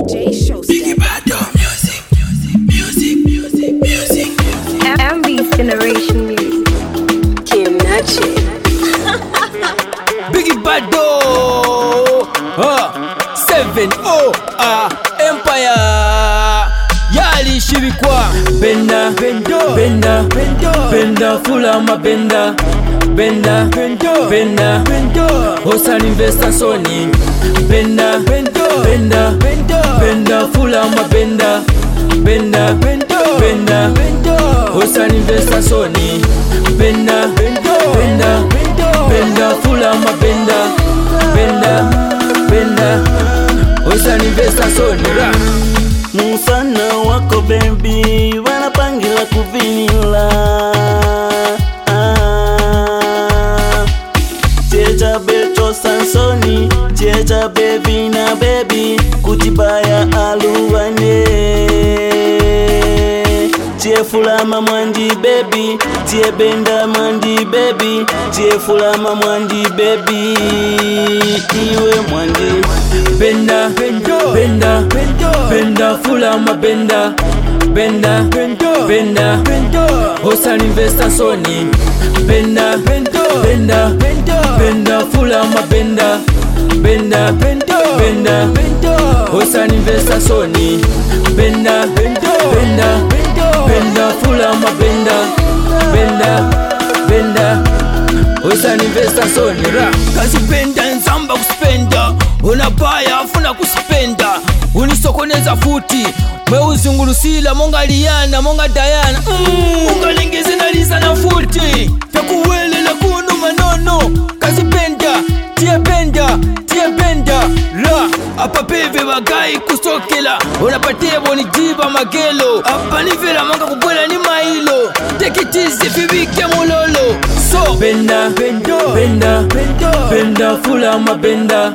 DJ Showstep. Music. MB's Generation Music. Kim Nachi. Biggie Bado 7-0 Empire Yali shibikwa Benda Fulama Benda Osan Investor Sony Benda Fulama Benda Osan Investor Sony Benda Fulama Benda Osan Investor Sony Musana wako baby wanapangila kuvinila Checha beto Sansoni Checha baby na baby Kutibaya aluwane Tie fulama mwandi baby Tie benda mwandi baby Tie fulama mwandi baby Iwe mwandi Benda Fulama Benda Osan Investor Sony Benda Fulama Benda Osan Investor Sony Benda Fulama Benda Osan Investor Sony Kazi benda nzamba kuspenda Unabaya afuna kuspenda Unisokoneza futi Meuzungulusila monga Liana monga Diana Ungalengeze na Lisa na futi Takuwele la kunu manono Kazi benda Tie benda La Apa peve bagai kusokela Unapatia boni jiba magelo Apa nivela manga kubwela ni mailo Take it easy fibike mulolo So Benda Fulama Benda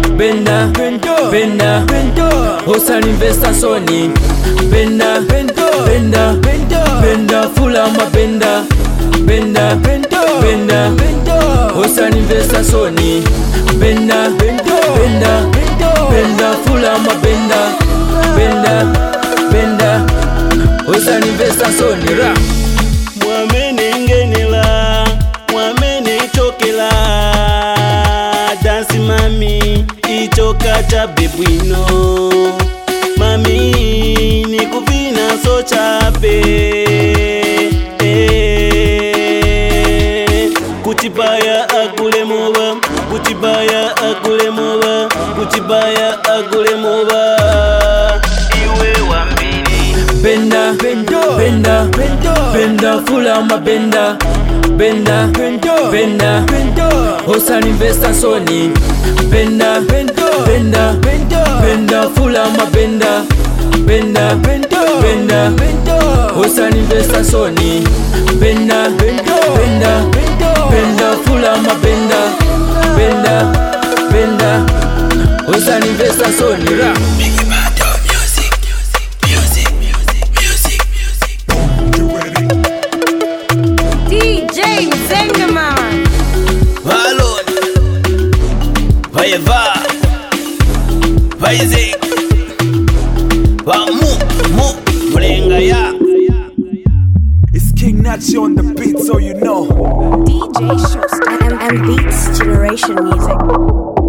Osan Investor Sony Benda Fulama Benda Osan Investor Sony Benda Fulama Benda Osan Investor Sony Mwamenengenela Mwamenetokela Dansi mami Ichokata bebwino Mami Nikuvina so chape Kutibaya agule moba Iwe wambini Benda Fulama Benda Osan Investor Sony Benda Fulama Benda Osan Investor Sony Benda Fulama Benda Osan Investor Sony DJ Zengaman. Valon Vaiva Vaizik Vamu Mulenga ya It's King Nachi on the beat, so you know. DJ Showstep. MB's Generation Music.